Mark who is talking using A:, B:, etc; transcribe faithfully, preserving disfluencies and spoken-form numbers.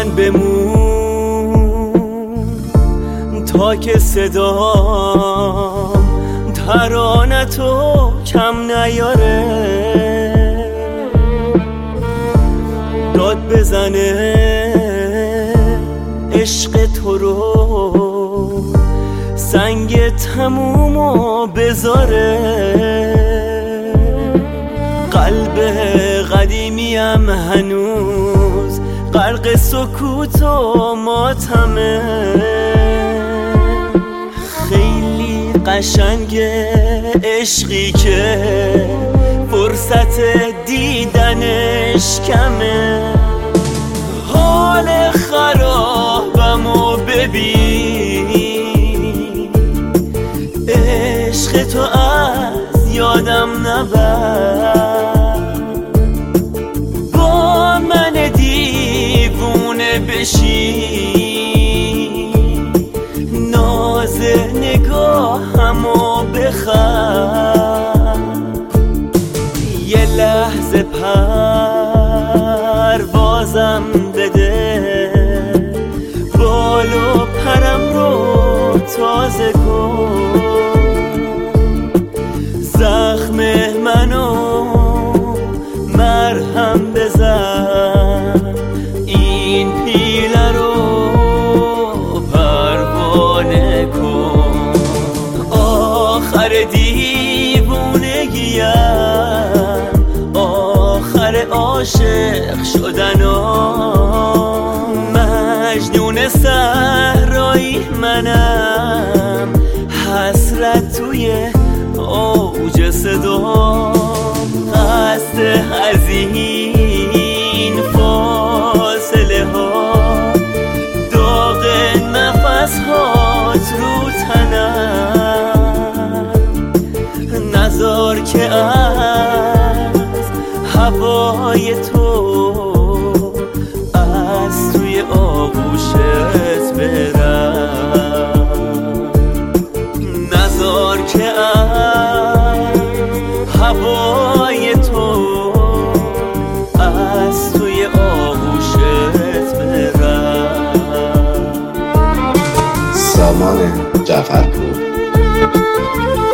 A: من بمون تا که صدام ترانه تو کم نیاره، داد بزنه عشق تو رو سنگ تمومو بذاره. قلب قدیمیم هنوز غرق سکوت و ماتمه، خیلی قشنگه عشقی که فرصت دیدنش کمه. حال خرابمو ببین، عشق تو از یادم نبر، با من دیوونه بشین، ناز نگاهمو بخر. یه لحظه پروازم بده، بال و پرم رو تازه کن، زخم منو مرهم بزن، این پیله رو پروانه کن. آخر دیوونگیم، آخر عاشق شدنم، مجنون صحرایی منم، حسرت توی اوج صدام، قصد از این فاصله ها، داغ نفس هات رو تنم، نذار که از هوای تو از توی آغوشت برم، نذار که از هوای تو از توی آغوشت برم.
B: سامان جعفرپور.